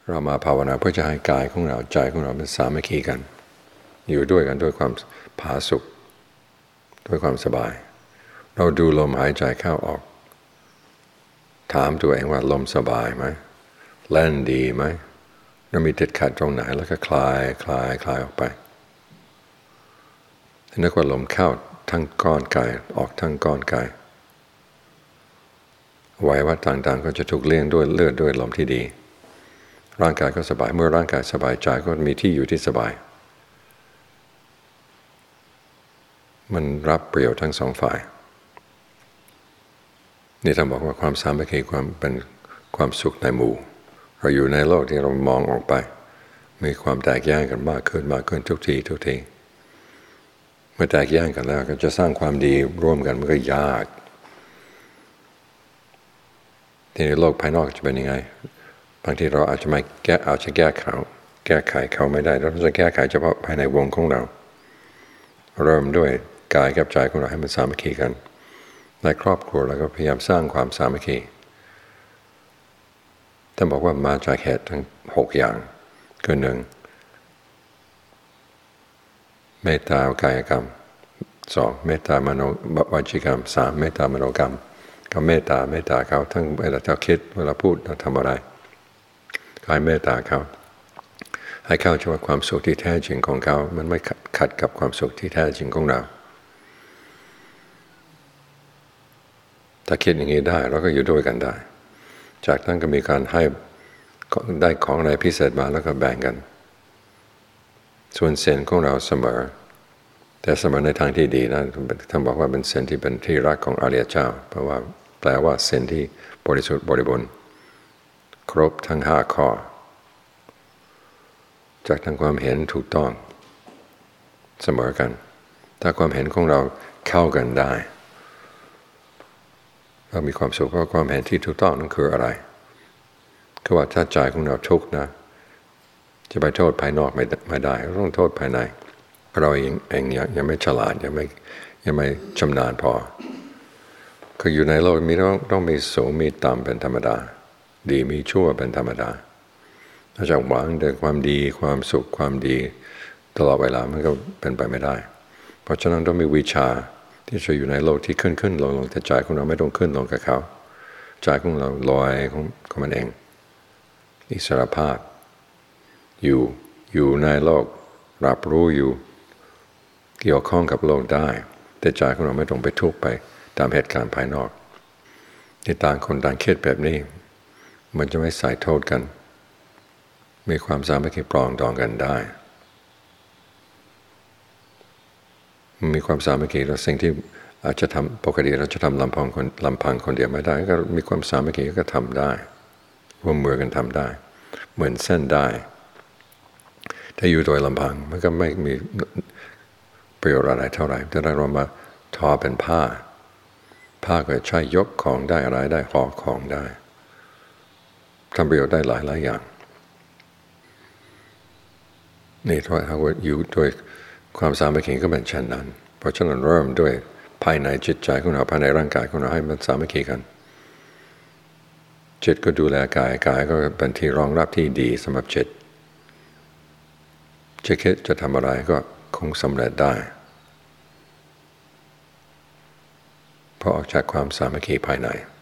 เรามาภาวนาเพื่อจะให้กายของเราใจของเราเป็นสามัคคีกันอยู่ด้วยกันด้วยความผาสุกด้วยความสบายเราดูลมหายใจเข้าออกถามตัวเองว่าลมสบายไหมแล่นดีไหมเรามีติดขัดตรงไหนแล้วก็คลายออกไปนึกว่าลมเข้าทั้งก้อนกายออกทั้งก้อนกายอวัยวะต่างๆก็จะถูกเลี้ยงด้วยเลือดด้วยลมที่ดีร่างกายก็สบายเมื่อร่างกายสบายใจก็มีที่อยู่ที่สบายมันรับประโยชน์ทั้งสองฝ่ายนี่ท่านบอกว่าความสามัคคีความเป็นความสุขในหมู่เราอยู่ในโลกที่เรามองออกไปมีความแตกแยกกันมากขึ้นทุกทีเมื่อแตกแยกกันแล้วก็จะสร้างความดีร่วมกันมันก็ยากที่ในโลกภายนอกจะเป็นยังไงบางทีเราอาจจะแก้ไขเขาไม่ได้เราจะแก้ไขเฉพาะภายในวงของเราเริ่มด้วยกายกับใจของเราให้มันสามัคคีกันในครอบครัวเราก็พยายามสร้างความสามัคคีท่านบอกว่ามาจากเหตุทั้ง6อย่างคือ1เมตตากายกรรม2เมตตามโนวจีกรรม3เมตตามโนกรรมก็เมตตาเขาทั้งเวลาเราคิดเวลาพูดเราทำอะไรก็ให้เมตตาเขาให้เข้าใจว่าความสุขที่แท้จริงของเขามันไม่ขัดกับความสุขที่แท้จริงของเราถ้าคิดอย่างนี้ได้เราก็อยู่ด้วยกันได้จากนั้นก็มีการให้ได้ของอะไรพิเศษมาแล้วก็แบ่งกันส่วนเส้นของเราเสมอแต่เสมอในทางที่ดีนะท่านบอกว่าเป็นเส้นที่เป็นที่รักของอริยเจ้าเพราะว่าแปลว่าเส้นที่บริสุทธิ์บริบูรณ์ครบทั้ง5ข้อจากทั้งความเห็นถูกต้องเสมอกันถ้าความเห็นของเราเข้ากันได้เรามีความสุขเพราะความเห็นที่ถูกต้องนั่นคืออะไรคือว่าถ้าใจของเราทุกข์นะจะไปโทษภายนอกไม่ได้ต้องโทษภายในเราเองยังไม่ฉลาดยังไม่ชำนาญพอคืออยู่ในโลกมีต้องมีสูงมีต่ำเป็นธรรมดาดีมีชั่วเป็นธรรมดาถ้าจะหวังแต่ความดีความสุขความดีตลอดเวลามันก็เป็นไปไม่ได้เพราะฉะนั้นต้องมีวิชาที่จะอยู่ในโลกที่ขึ้นลงแต่ใจของเราไม่ต้องขึ้นลงกับเขาใจของเราลอยของมันเองอิสรภาพอยู่ในโลกรับรู้อยู่เกี่ยวข้องกับโลกได้แต่ใจของเราไม่ต้องไปทุกข์ไปตามเหตุการณ์ภายนอกที่ต่างคนต่างคิดแบบนี้มันจะไม่ใส่โทษกันมีความสามัคคีปรองดองกันได้มีความสามัคคีแล้วสิ่งที่อาจจะทำปกติเราจะทำลำพังคนเดียวไม่ได้ก็มีความสามัคคีก็ทำได้ร่วมมือกันทำได้เหมือนเส้นได้ถ้าอยู่โดยลำพังมันก็ไม่มีประโยชน์อะไรเท่าไหร่แต่ถ้าเรามาทอเป็นผ้าก็ใช้ยกของได้อะไรได้ห่อของได้ทำประโยชน์ได้หลายอย่างนี่ถ้าหากว่าอยู่โดยความสามัคคีก็เป็นเช่นนั้นเพราะฉะนั้นเริ่มด้วยภายในจิตใจของเราภายในร่างกายของเราให้มันสามัคคีกันจิตก็ดูแลกายก็เป็นที่รองรับที่ดีสำหรับจิตจะคิดจะทำอะไรก็คงสำเร็จได้เพราะออกจากความสามัคคีภายใน